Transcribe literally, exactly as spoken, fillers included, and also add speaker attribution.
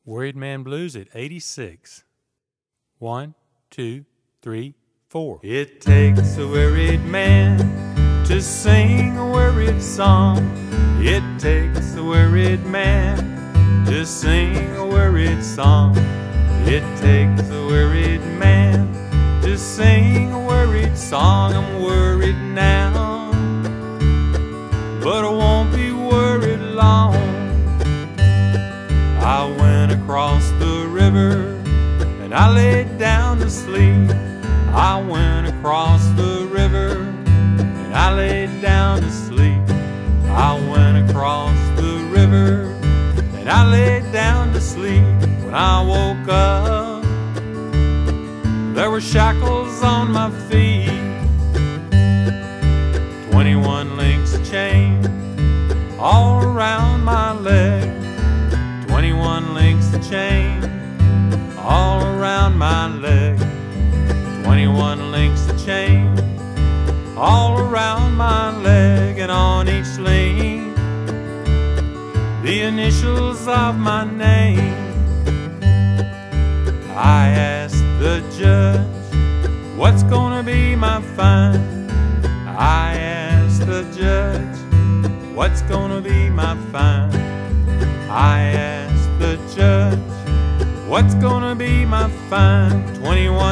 Speaker 1: Worried Man Blues at eighty-six. One, two, three, four. It takes a worried man to sing a worried song. It takes a worried man to sing a worried song. It takes a worried man to sing a worried song. I'm worried now, but I won't be worried long. I went across the river and I laid down to sleep. I went across the river and I laid down to sleep. I went across the river and I laid down to sleep. When I woke up, there were shackles on my feet, twenty-one links of chain all around my leg. Twenty-one links of chain all around my leg. Twenty-one links of chain all around my leg. And on each link, the initials of my name. I asked the judge, what's gonna be my fine? I asked the judge, what's gonna be my fine? I asked the judge, what's gonna be my fine? Twenty-one